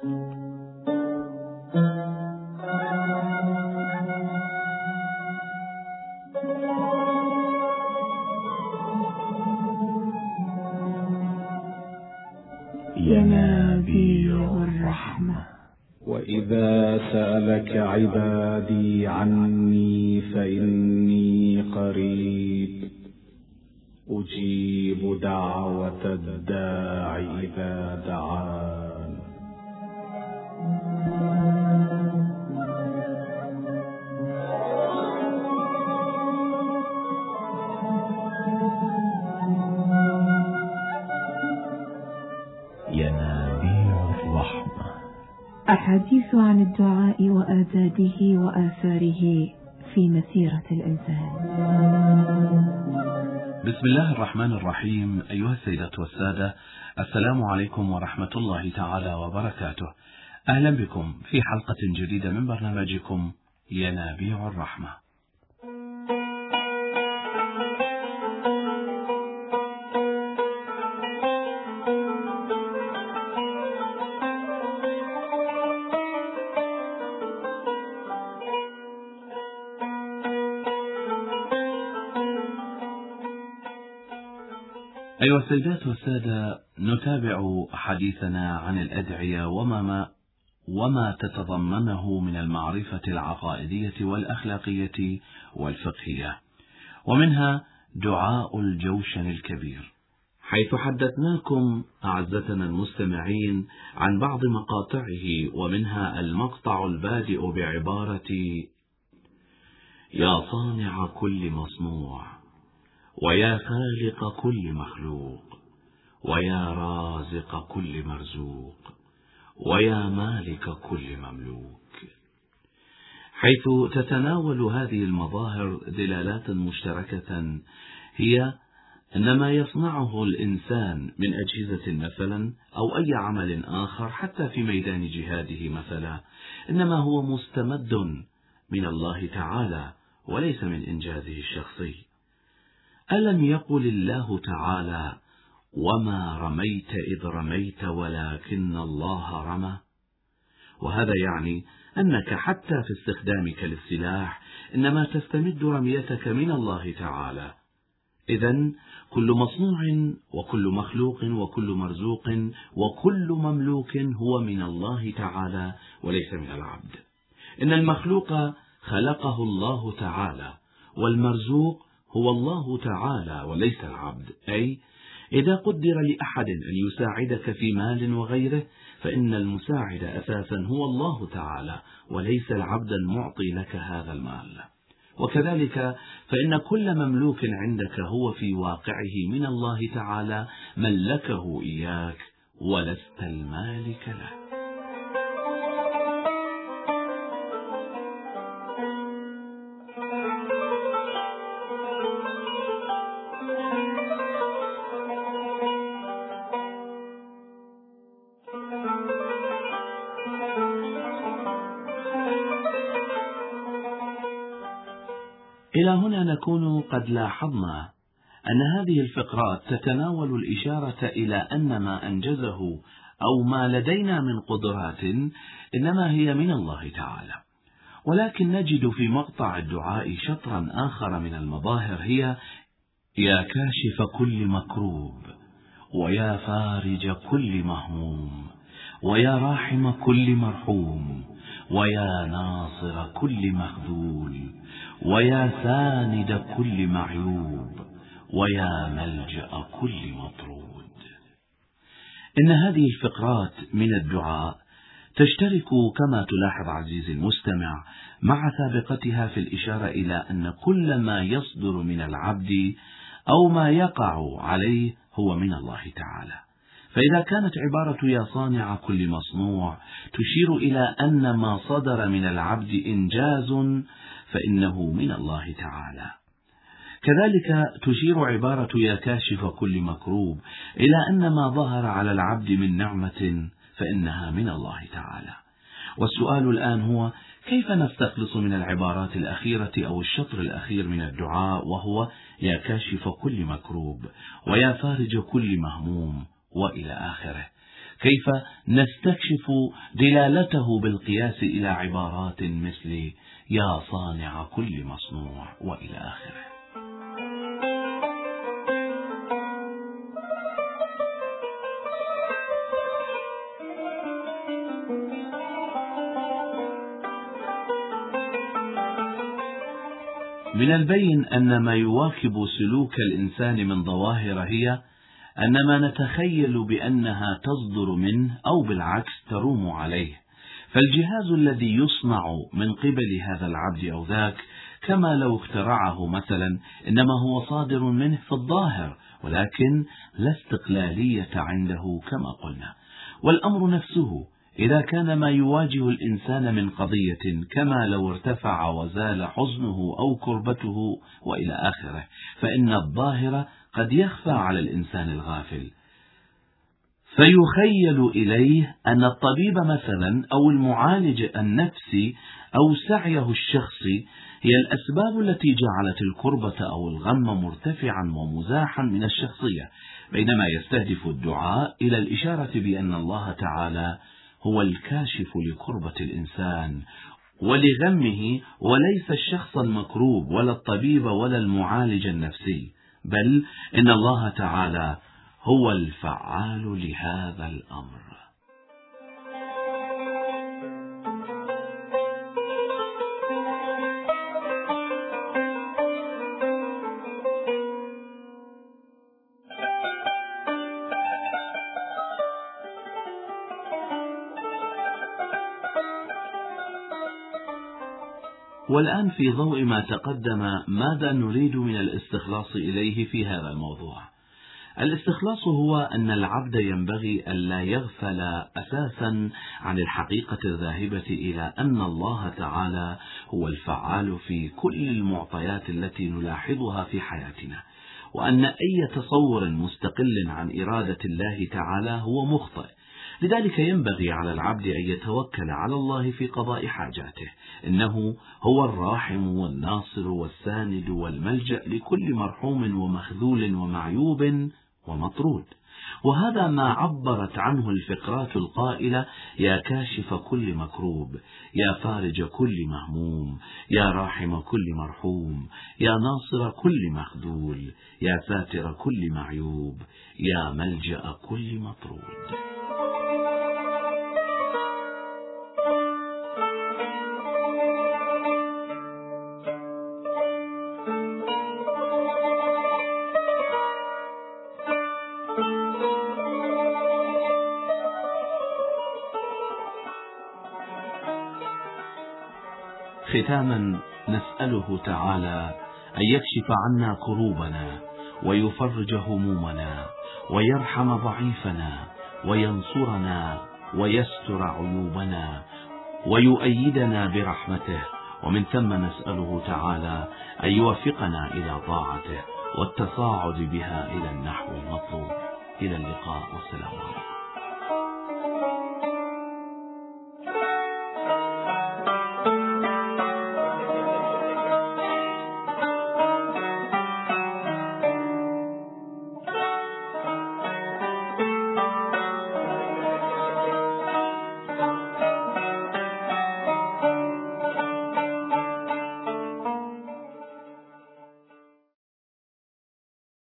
ينابيع الرحمة. وإذا سألك عبادي عني فإني قريب أجيب دعوة الداع إذا دعان. ينابيع الرحمة. أحاديث عن الدعاء وآدابه وآثاره في مسيرة الإنسان. بسم الله الرحمن الرحيم. أيها السيدات والسادة، السلام عليكم ورحمة الله تعالى وبركاته. أهلا بكم في حلقة جديدة من برنامجكم ينابيع الرحمة. أيها السيدات والسادة، نتابع حديثنا عن الأدعية وما تتضمنه من المعرفة العقائدية والأخلاقية والفقهية، ومنها دعاء الجوشن الكبير، حيث حدثناكم أعزتنا المستمعين عن بعض مقاطعه، ومنها المقطع البادئ بعبارة: يا صانع كل مصنوع، ويا خالق كل مخلوق، ويا رازق كل مرزوق، ويا مالك كل مملوك، حيث تتناول هذه المظاهر دلالات مشتركة، هي أن ما يصنعه الإنسان من أجهزة مثلا أو أي عمل آخر، حتى في ميدان جهاده مثلا، إنما هو مستمد من الله تعالى وليس من إنجازه الشخصي. ألم يقل الله تعالى: وما رميت إذ رميت ولكن الله رمى؟ وهذا يعني أنك حتى في استخدامك للسلاح إنما تستمد رميتك من الله تعالى. إذن كل مصنوع وكل مخلوق وكل مرزوق وكل مملوك هو من الله تعالى وليس من العبد. إن المخلوق خلقه الله تعالى، والمرزوق هو الله تعالى وليس العبد. أي إذا قدر لأحد أن يساعدك في مال وغيره، فإن المساعد أساسا هو الله تعالى وليس العبد المعطي لك هذا المال. وكذلك فإن كل مملوك عندك هو في واقعه من الله تعالى ملكه إياك ولست المالك له. إلى هنا نكون قد لاحظنا أن هذه الفقرات تتناول الإشارة إلى أن ما أنجزه أو ما لدينا من قدرات إنما هي من الله تعالى، ولكن نجد في مقطع الدعاء شطرا آخر من المظاهر، هي: يا كاشف كل مكروب، ويا فارج كل مهموم، ويا راحم كل مرحوم، ويا ناصر كل مخذول، ويا ساند كل معيوب، ويا ملجأ كل مطرود. إن هذه الفقرات من الدعاء تشترك كما تلاحظ عزيزي المستمع مع سابقتها في الإشارة إلى أن كل ما يصدر من العبد أو ما يقع عليه هو من الله تعالى. فإذا كانت عبارة يا صانع كل مصنوع تشير إلى أن ما صدر من العبد إنجاز فإنه من الله تعالى، كذلك تشير عبارة يا كاشف كل مكروب إلى أن ما ظهر على العبد من نعمة فإنها من الله تعالى. والسؤال الآن هو: كيف نستخلص من العبارات الأخيرة أو الشطر الأخير من الدعاء، وهو يا كاشف كل مكروب، ويا فارج كل مهموم، وإلى آخره، كيف نستكشف دلالته بالقياس إلى عبارات مثل يا صانع كل مصنوع وإلى آخره. من البين أن ما يواكب سلوك الإنسان من ظواهر هي أن ما نتخيل بأنها تصدر منه أو بالعكس تروم عليه، فالجهاز الذي يصنع من قبل هذا العبد أو ذاك كما لو اخترعه مثلا إنما هو صادر منه في الظاهر، ولكن لا استقلالية عنده كما قلنا. والأمر نفسه إذا كان ما يواجه الإنسان من قضية كما لو ارتفع وزال حزنه أو كربته وإلى آخره، فإن الظاهر قد يخفى على الإنسان الغافل، فيخيل إليه أن الطبيب مثلا أو المعالج النفسي أو سعيه الشخصي هي الأسباب التي جعلت الكربة أو الغم مرتفعا ومزاحا من الشخصية، بينما يستهدف الدعاء إلى الإشارة بأن الله تعالى هو الكاشف لكربة الإنسان ولغمه، وليس الشخص المكروب ولا الطبيب ولا المعالج النفسي، بل إن الله تعالى هو الفعال لهذا الأمر. والآن في ضوء ما تقدم ماذا نريد من الاستخلاص إليه في هذا الموضوع؟ الاستخلاص هو أن العبد ينبغي ألا يغفل أساسا عن الحقيقة الذاهبة إلى أن الله تعالى هو الفعال في كل المعطيات التي نلاحظها في حياتنا، وأن أي تصور مستقل عن إرادة الله تعالى هو مخطئ. لذلك ينبغي على العبد أن يتوكل على الله في قضاء حاجاته، إنه هو الراحم والناصر والساند والملجأ لكل مرحوم ومخذول ومعيوب ومطرود. وهذا ما عبرت عنه الفقرات القائلة يا كاشف كل مكروب، يا فارج كل مهموم، يا راحم كل مرحوم، يا ناصر كل مخذول، يا ساتر كل معيوب، يا ملجأ كل مطرود. ختاما نسأله تعالى أن يكشف عنا كروبنا ويفرج همومنا ويرحم ضعيفنا وينصرنا ويستر عيوبنا ويؤيدنا برحمته، ومن ثم نسأله تعالى أن يوفقنا إلى طاعته والتصاعد بها إلى النحو المطلوب. إلى اللقاء والسلام عليكم.